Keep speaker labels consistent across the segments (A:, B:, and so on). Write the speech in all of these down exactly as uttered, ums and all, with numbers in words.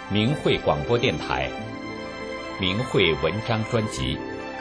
A: 明慧广播电台明慧文章专辑。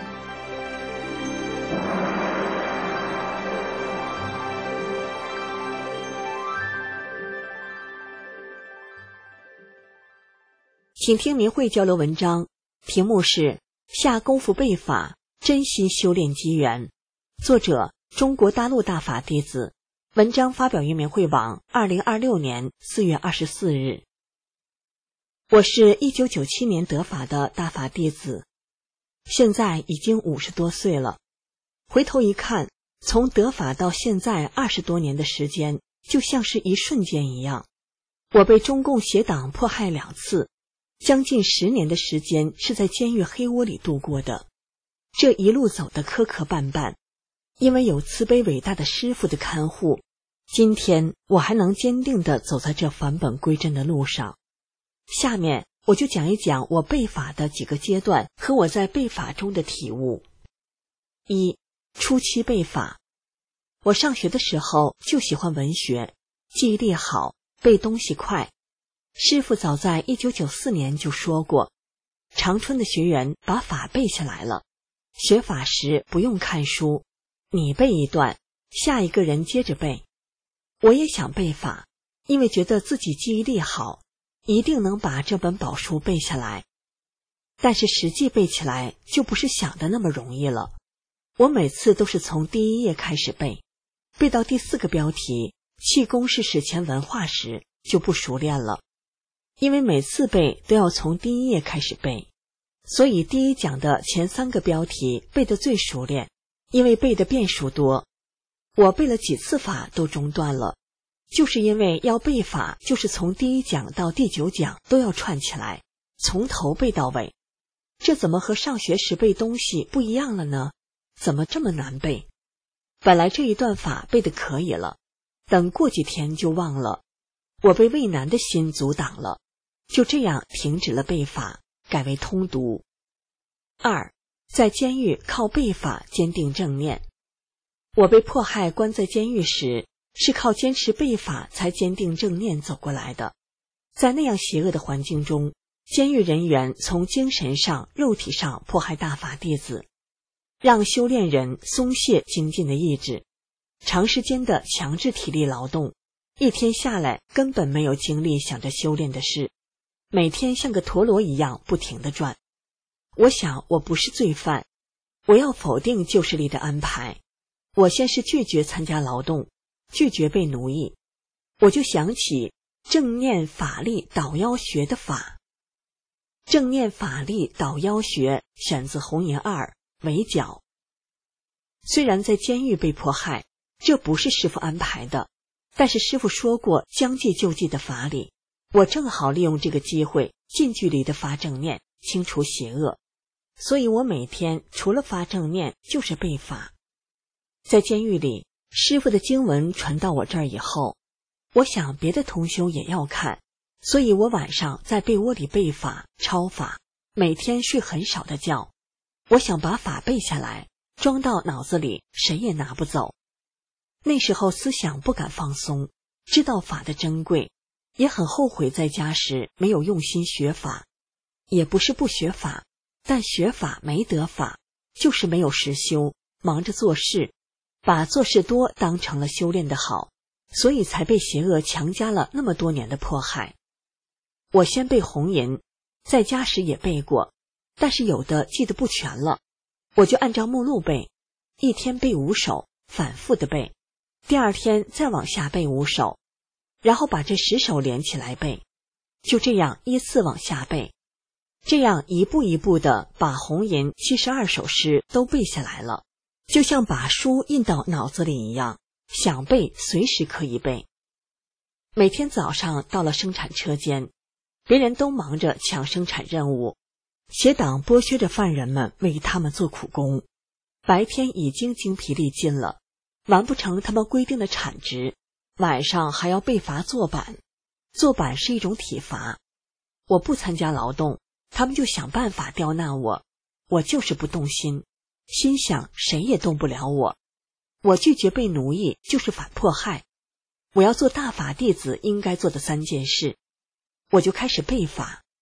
B: 请听明慧交流文章，题目是下功夫背法，真心修炼机缘，作者中国大陆大法弟子，文章发表于明慧网二零二六年四月二十四日。我是一九九七年得法的大法弟子，现在已经五十多岁了。回头一看，从得法到现在二十多年的时间，就像是一瞬间一样。我被中共邪党迫害两次，将近十年的时间是在监狱黑窝里度过的。这一路走得磕磕绊绊，因为有慈悲伟大的师父的看护，今天我还能坚定地走在这返本归真的路上。下面我就讲一讲我背法的几个阶段和我在背法中的体悟。一、初期背法。我上学的时候就喜欢文学，记忆力好，背东西快。师父早在一九九四年就说过，长春的学员把法背下来了，学法时不用看书，你背一段，下一个人接着背。我也想背法，因为觉得自己记忆力好，一定能把这本宝书背下来。但是实际背起来就不是想的那么容易了。我每次都是从第一页开始背，背到第四个标题气功是史前文化时就不熟练了。因为每次背都要从第一页开始背，所以第一讲的前三个标题背得最熟练，因为背的变数多。我背了几次法都中断了，就是因为要背法就是从第一讲到第九讲都要串起来，从头背到尾。这怎么和上学时背东西不一样了呢？怎么这么难背？本来这一段法背得可以了，等过几天就忘了，我被畏难的心阻挡了，就这样停止了背法，改为通读。二、在监狱靠背法坚定正念。我被迫害关在监狱时，是靠坚持背法才坚定正念走过来的。在那样邪恶的环境中，监狱人员从精神上、肉体上迫害大法弟子，让修炼人松懈精进的意志，长时间的强制体力劳动，一天下来根本没有精力想着修炼的事，每天像个陀螺一样不停地转。我想我不是罪犯，我要否定旧势力的安排。我先是拒绝参加劳动，拒绝被奴役，我就想起正念法力导妖学的法。正念法力导妖学选自红岩二围剿。虽然在监狱被迫害，这不是师父安排的，但是师父说过将计就计的法理，我正好利用这个机会近距离的发正念，清除邪恶。所以我每天除了发正念就是背法。在监狱里，师父的经文传到我这儿以后，我想别的同修也要看，所以我晚上在被窝里背法抄法，每天睡很少的觉。我想把法背下来，装到脑子里，谁也拿不走。那时候思想不敢放松，知道法的珍贵，也很后悔在家时没有用心学法。也不是不学法，但学法没得法，就是没有实修，忙着做事，把做事多当成了修炼的好，所以才被邪恶强加了那么多年的迫害。我先背红银，在家时也背过，但是有的记得不全了，我就按照目录背，一天背五首，反复的背，第二天再往下背五首，然后把这十首连起来背，就这样依次往下背，这样一步一步的把红银七十二首诗都背下来了，就像把书印到脑子里一样，想背随时可以背。每天早上到了生产车间，别人都忙着抢生产任务，邪党剥削着犯人们为他们做苦工，白天已经精疲力尽了，完不成他们规定的产值，晚上还要被罚坐板。坐板是一种体罚，我不参加劳动，他们就想办法刁难我，我就是不动心，心想谁也动不了我。我拒绝被奴役，就是反迫害。我要做大法弟子应该做的三件事，我就开始背法，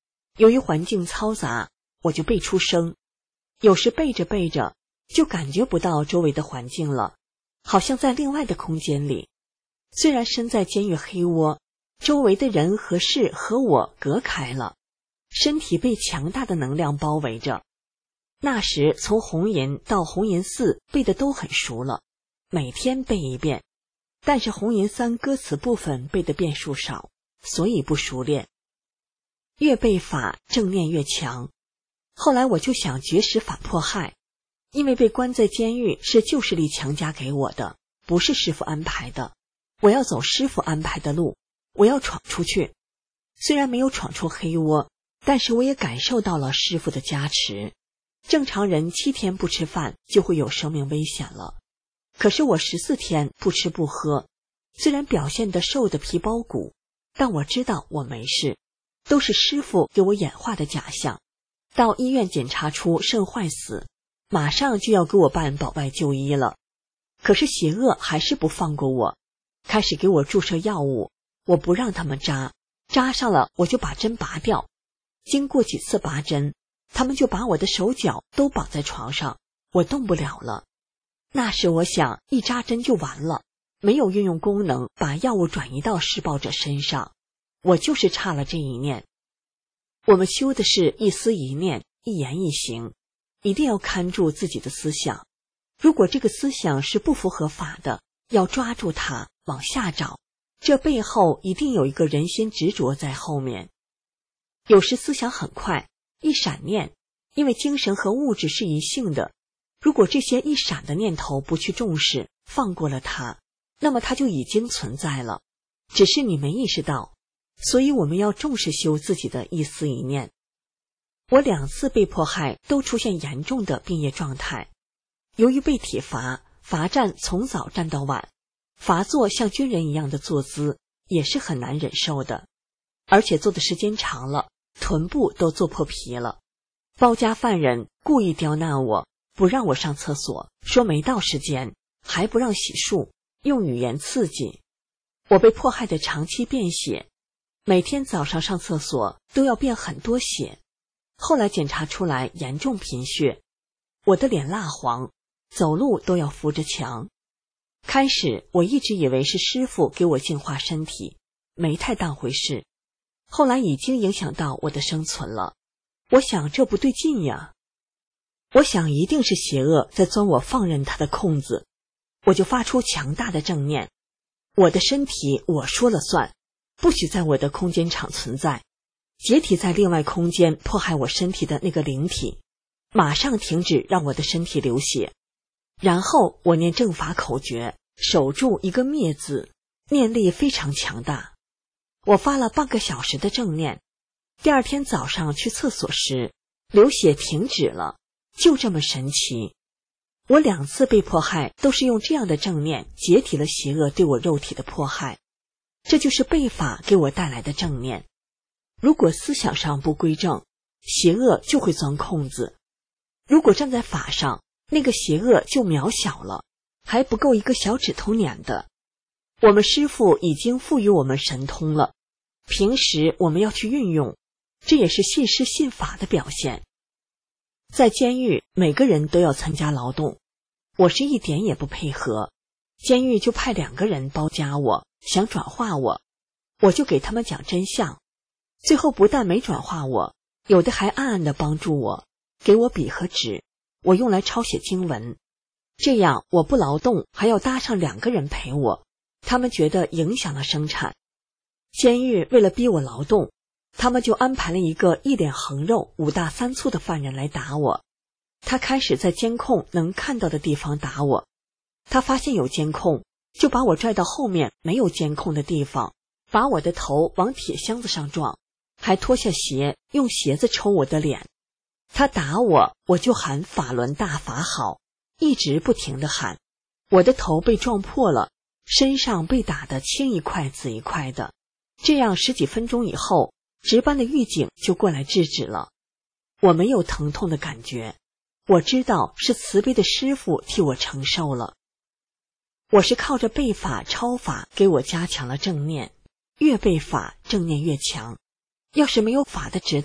B: 由于环境嘈杂，我就背出声，有时背着背着就感觉不到周围的环境了，好像在另外的空间里。虽然身在监狱黑窝，周围的人和事和我隔开了，身体被强大的能量包围着。那时从红银到红银四背的都很熟了，每天背一遍，但是红银三歌词部分背的遍数少，所以不熟练。越背法正念越强。后来我就想绝食反迫害，因为被关在监狱是旧势力强加给我的，不是师父安排的。我要走师父安排的路，我要闯出去。虽然没有闯出黑窝，但是我也感受到了师父的加持。正常人七天不吃饭就会有生命危险了，可是我十四天不吃不喝，虽然表现得瘦得皮包骨，但我知道我没事，都是师父给我演化的假象。到医院检查出肾坏死，马上就要给我办保外就医了。可是邪恶还是不放过我，开始给我注射药物，我不让他们扎，扎上了我就把针拔掉。经过几次拔针，他们就把我的手脚都绑在床上，我动不了了。那时我想一扎针就完了，没有运用功能把药物转移到施暴者身上，我就是差了这一念。我们修的是一思一念，一言一行，一定要看住自己的思想。如果这个思想是不符合法的，要抓住它往下找，这背后一定有一个人心执着在后面。有时思想很快，一闪念，因为精神和物质是一性的，如果这些一闪的念头不去重视，放过了它，那么它就已经存在了，只是你没意识到。所以我们要重视修自己的一思一念。我两次被迫害都出现严重的病业状态，由于被体罚，罚站从早站到晚，罚坐像军人一样的坐姿也是很难忍受的，而且坐的时间长了，臀部都坐破皮了。包夹犯人故意刁难我，不让我上厕所，说没到时间，还不让洗漱，用语言刺激。我被迫害的长期便血，每天早上上厕所都要便很多血，后来检查出来严重贫血，我的脸蜡黄，走路都要扶着墙。开始我一直以为是师父给我净化身体，没太当回事，后来已经影响到我的生存了。我想这不对劲呀，我想一定是邪恶在钻我放任他的空子，我就发出强大的正念，我的身体我说了算，不许在我的空间场存在，解体在另外空间迫害我身体的那个灵体，马上停止让我的身体流血。然后我念正法口诀，守住一个灭字，念力非常强大。我发了半个小时的正念，第二天早上去厕所时，流血停止了，就这么神奇。我两次被迫害都是用这样的正念解体了邪恶对我肉体的迫害，这就是背法给我带来的正念。如果思想上不归正，邪恶就会钻空子；如果站在法上，那个邪恶就渺小了，还不够一个小指头捻的。我们师父已经赋予我们神通了，平时我们要去运用，这也是信师信法的表现。在监狱，每个人都要参加劳动，我是一点也不配合，监狱就派两个人包夹我，想转化我，我就给他们讲真相，最后不但没转化我，有的还暗暗地帮助我，给我笔和纸，我用来抄写经文。这样我不劳动，还要搭上两个人陪我，他们觉得影响了生产。监狱为了逼我劳动，他们就安排了一个一脸横肉、五大三粗的犯人来打我。他开始在监控能看到的地方打我，他发现有监控，就把我拽到后面没有监控的地方，把我的头往铁箱子上撞，还脱下鞋，用鞋子抽我的脸。他打我，我就喊法轮大法好，一直不停地喊。我的头被撞破了，身上被打得青一块紫一块的。这样十几分钟以后，值班的狱警就过来制止了。我没有疼痛的感觉，我知道是慈悲的师父替我承受了。我是靠着背法超法给我加强了正念，越背法正念越强。要是没有法的指导，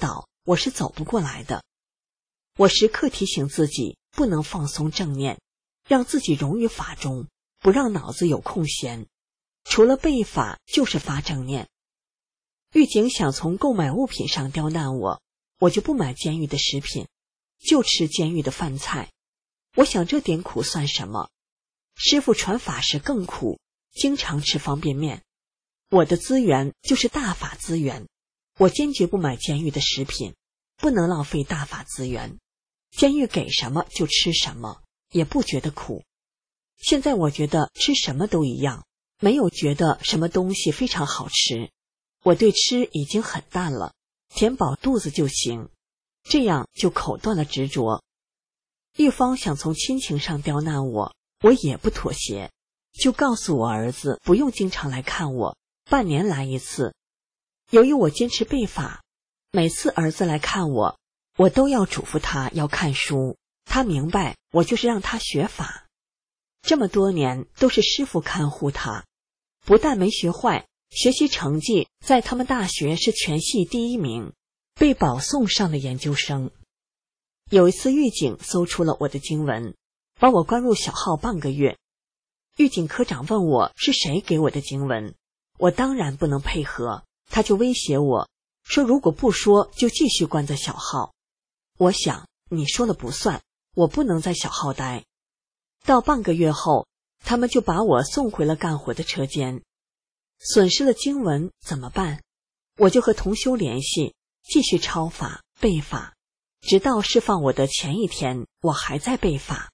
B: 我是走不过来的。我时刻提醒自己不能放松正念，让自己融于法中，不让脑子有空闲。除了背法就是发正念。狱警想从购买物品上刁难我，我就不买监狱的食品，就吃监狱的饭菜。我想这点苦算什么？师父传法时更苦，经常吃方便面。我的资源就是大法资源，我坚决不买监狱的食品，不能浪费大法资源。监狱给什么就吃什么，也不觉得苦。现在我觉得吃什么都一样，没有觉得什么东西非常好吃。我对吃已经很淡了，填饱肚子就行，这样就口断了执着。狱方想从亲情上刁难我，我也不妥协，就告诉我儿子不用经常来看我，半年来一次。由于我坚持背法，每次儿子来看我，我都要嘱咐他要看书，他明白我就是让他学法。这么多年都是师父看护他，不但没学坏，学习成绩在他们大学是全系第一名，被保送上了研究生。有一次狱警搜出了我的经文，把我关入小号半个月。狱警科长问我是谁给我的经文，我当然不能配合，他就威胁我说如果不说就继续关在小号。我想你说了不算，我不能在小号待。到半个月后，他们就把我送回了干活的车间。损失了经文怎么办？我就和同修联系，继续抄法背法，直到释放我的前一天，我还在背法。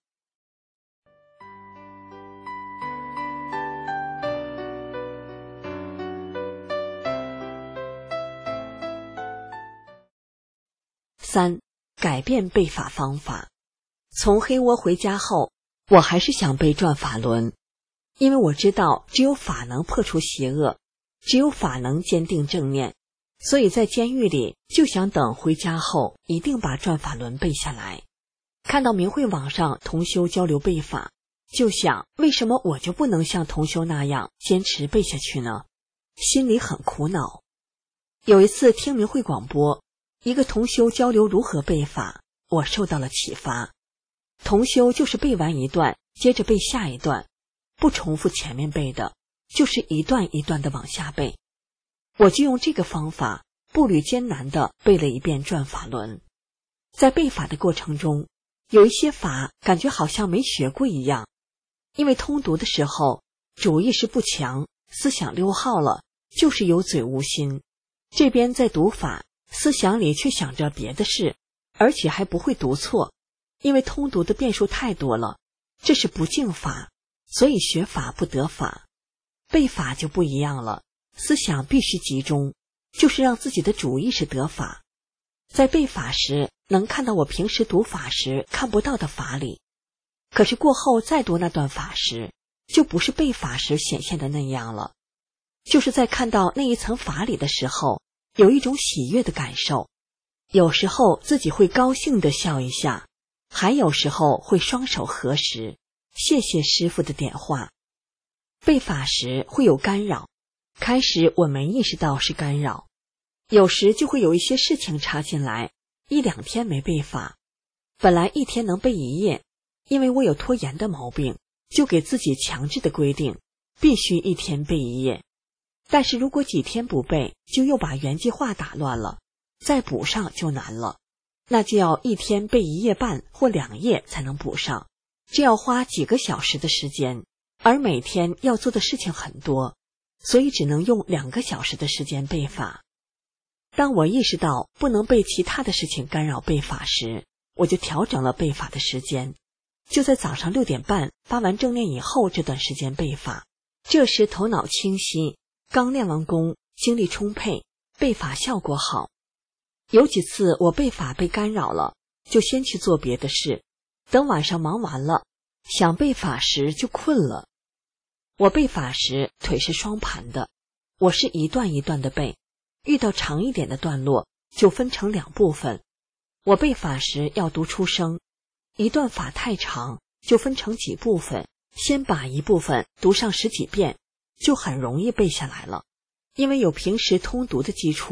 B: 三、改变背法方法。从黑窝回家后，我还是想背转法轮，因为我知道只有法能破除邪恶，只有法能坚定正念，所以在监狱里就想等回家后一定把转法轮背下来。看到明慧网上同修交流背法，就想为什么我就不能像同修那样坚持背下去呢？心里很苦恼。有一次听明慧广播，一个同修交流如何背法，我受到了启发。同修就是背完一段接着背下一段，不重复前面背的，就是一段一段的往下背。我就用这个方法步履艰难地背了一遍转法轮。在背法的过程中，有一些法感觉好像没学过一样，因为通读的时候主意识不强，思想溜号了，就是有嘴无心。这边在读法，思想里却想着别的事，而且还不会读错，因为通读的变数太多了，这是不净法，所以学法不得法。背法就不一样了，思想必须集中，就是让自己的主意识得法。在背法时能看到我平时读法时看不到的法理，可是过后再读那段法时，就不是背法时显现的那样了，就是在看到那一层法理的时候，有一种喜悦的感受。有时候自己会高兴地笑一下，还有时候会双手合十，谢谢师父的点化。背法时会有干扰，开始我没意识到是干扰，有时就会有一些事情插进来，一两天没背法。本来一天能背一页，因为我有拖延的毛病，就给自己强制的规定，必须一天背一页。但是如果几天不背，就又把原计划打乱了，再补上就难了，那就要一天背一页半或两页才能补上，这要花几个小时的时间，而每天要做的事情很多，所以只能用两个小时的时间背法。当我意识到不能被其他的事情干扰背法时，我就调整了背法的时间，就在早上六点半发完正念以后这段时间背法。这时头脑清晰，刚练完功，精力充沛，背法效果好。有几次我背法被干扰了，就先去做别的事，等晚上忙完了，想背法时就困了。我背法时腿是双盘的，我是一段一段的背，遇到长一点的段落就分成两部分。我背法时要读出声，一段法太长就分成几部分，先把一部分读上十几遍，就很容易背下来了。因为有平时通读的基础，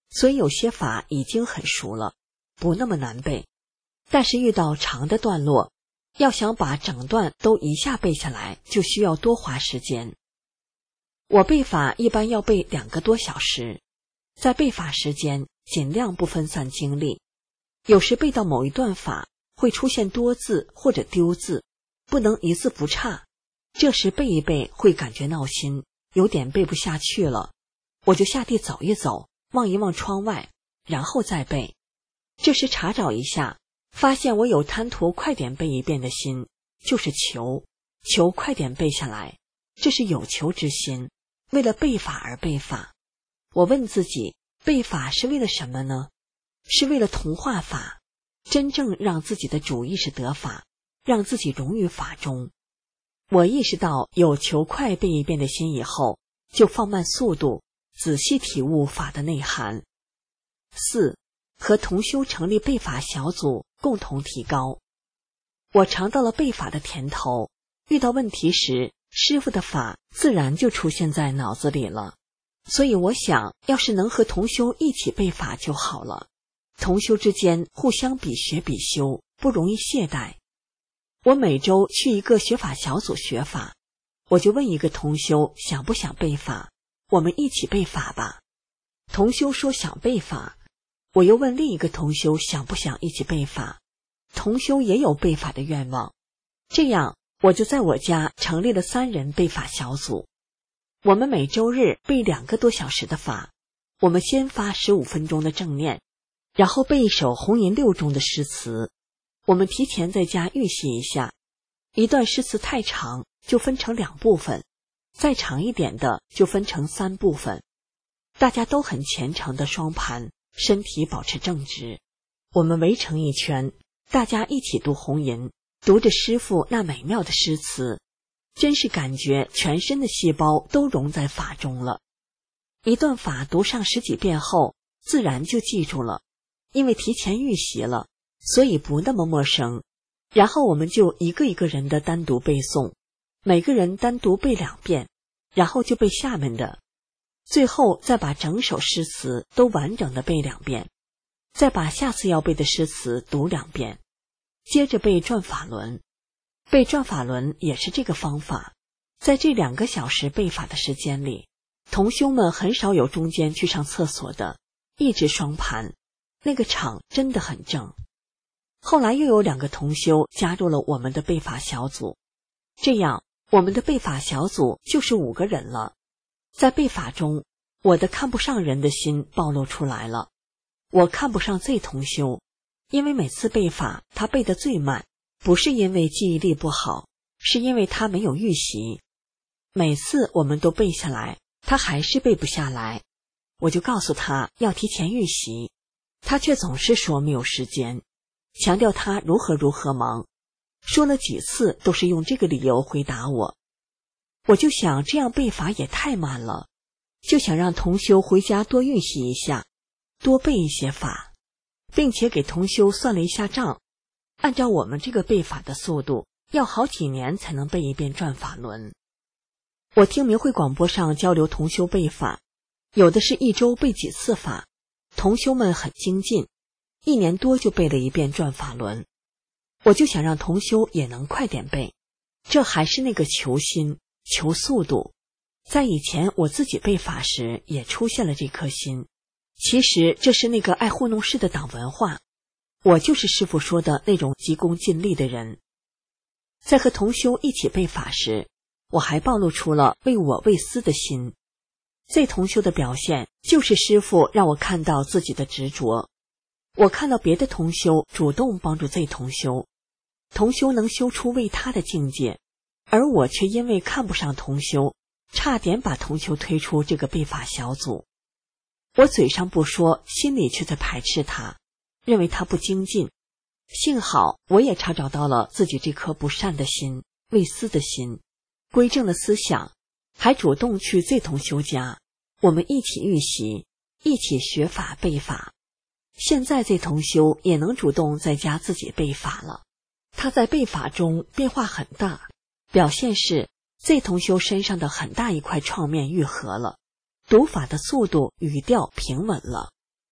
B: 所以有些法已经很熟了，不那么难背。但是遇到长的段落，要想把整段都一下背下来，就需要多花时间。我背法一般要背两个多小时，在背法时间尽量不分散精力。有时背到某一段法会出现多字或者丢字，不能一字不差，这时背一背会感觉闹心，有点背不下去了，我就下地走一走，望一望窗外，然后再背。这时查找一下，发现我有贪图快点背一遍的心，就是求求快点背下来，这是有求之心，为了背法而背法。我问自己，背法是为了什么呢？是为了同化法，真正让自己的主意识得法，让自己融于法中。我意识到有求快背一遍的心以后，就放慢速度，仔细体悟法的内涵。四、和同修成立背法小组，共同提高。我尝到了背法的甜头，遇到问题时，师父的法自然就出现在脑子里了。所以我想，要是能和同修一起背法就好了。同修之间互相比学比修，不容易懈怠。我每周去一个学法小组学法，我就问一个同修想不想背法，我们一起背法吧。同修说想背法，我又问另一个同修想不想一起背法，同修也有背法的愿望。这样我就在我家成立了三人背法小组。我们每周日背两个多小时的法，我们先发十五分钟的正念，然后背一首红银六中的诗词。我们提前在家预习一下，一段诗词太长就分成两部分，再长一点的就分成三部分。大家都很虔诚的双盘，身体保持正直。我们围成一圈，大家一起读红银，读着师父那美妙的诗词，真是感觉全身的细胞都融在法中了。一段法读上十几遍后，自然就记住了，因为提前预习了，所以不那么陌生。然后我们就一个一个人的单独背诵，每个人单独背两遍，然后就背下面的，最后再把整首诗词都完整的背两遍，再把下次要背的诗词读两遍，接着背转法轮。背转法轮也是这个方法。在这两个小时背法的时间里，同修们很少有中间去上厕所的，一直双盘，那个场真的很正。后来又有两个同修加入了我们的背法小组，这样我们的背法小组就是五个人了。在背法中，我的看不上人的心暴露出来了。我看不上 Z 同修，因为每次背法他背得最慢，不是因为记忆力不好，是因为他没有预习。每次我们都背下来，他还是背不下来，我就告诉他要提前预习，他却总是说没有时间，强调他如何如何忙，说了几次都是用这个理由回答我。我就想这样背法也太慢了，就想让同修回家多预习一下，多背一些法，并且给同修算了一下账，按照我们这个背法的速度，要好几年才能背一遍转法轮。我听明慧广播上交流同修背法，有的是一周背几次法，同修们很精进，一年多就背了一遍转法轮。我就想让同修也能快点背，这还是那个求心求速度。在以前我自己背法时也出现了这颗心，其实这是那个爱糊弄事的党文化，我就是师父说的那种急功近利的人。在和同修一起背法时，我还暴露出了为我为私的心。这同修的表现就是师父让我看到自己的执着。我看到别的同修主动帮助这同修，同修能修出为他的境界，而我却因为看不上同修，差点把同修推出这个背法小组。我嘴上不说，心里却在排斥他，认为他不精进。幸好我也查找到了自己这颗不善的心，为私的心，归正了思想，还主动去这同修家，我们一起预习，一起学法背法。现在这同修也能主动在家自己背法了，他在背法中变化很大，表现是这同修身上的很大一块创面愈合了，读法的速度语调平稳了。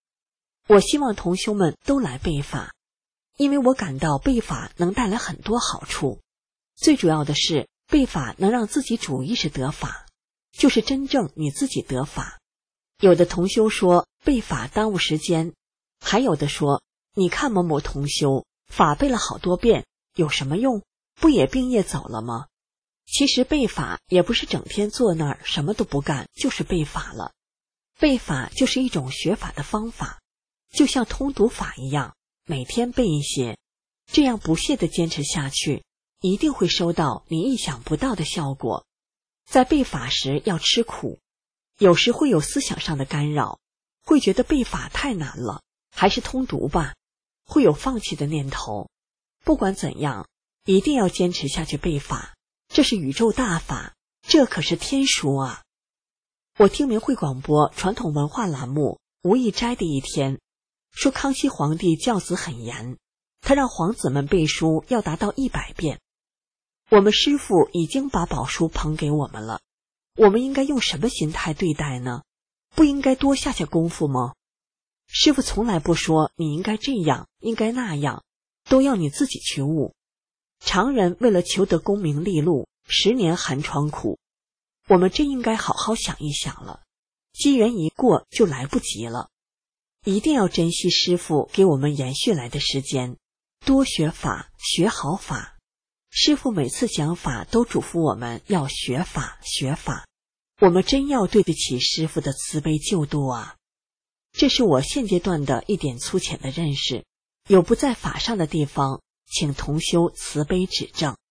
B: 我希望同修们都来背法，因为我感到背法能带来很多好处。最主要的是，背法能让自己主意识得法，就是真正你自己得法。有的同修说背法耽误时间，还有的说你看某某同修法背了好多遍，有什么用？不也并业走了吗？其实背法也不是整天坐那儿什么都不干就是背法了，背法就是一种学法的方法，就像通读法一样，每天背一些，这样不懈地坚持下去，一定会收到你意想不到的效果。在背法时要吃苦，有时会有思想上的干扰，会觉得背法太难了，还是通读吧，会有放弃的念头。不管怎样，一定要坚持下去背法，这是宇宙大法，这可是天书啊！我听明慧广播传统文化栏目无意斋的一天，说康熙皇帝教子很严，他让皇子们背书要达到一百遍。我们师父已经把宝书捧给我们了，我们应该用什么心态对待呢？不应该多下下功夫吗？师父从来不说你应该这样，应该那样，都要你自己去悟。常人为了求得功名利禄，十年寒窗苦，我们真应该好好想一想了，机缘一过就来不及了。一定要珍惜师父给我们延续来的时间，多学法，学好法。师父每次讲法都嘱咐我们要学法，学法。我们真要对得起师父的慈悲救度啊！这是我现阶段的一点粗浅的认识，有不在法上的地方，请同修慈悲指正。